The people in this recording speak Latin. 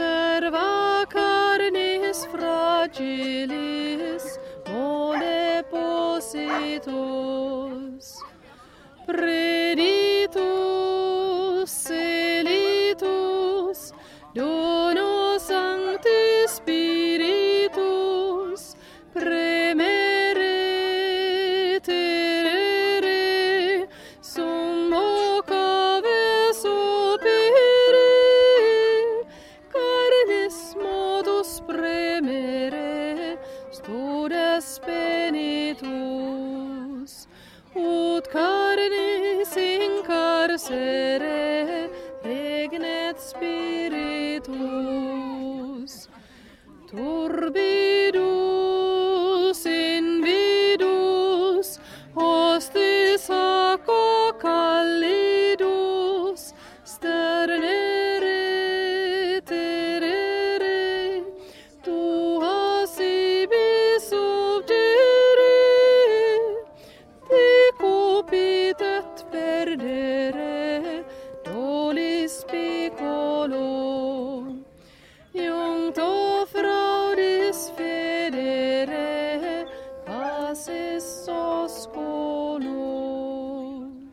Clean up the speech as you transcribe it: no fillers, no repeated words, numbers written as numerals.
serva carnis fragilis mole positus, preditus celitus dono sancti spiritus premere terere summo cave superi carnis modus premere studes penitus ut carnis in carcere regnet spiritus turbi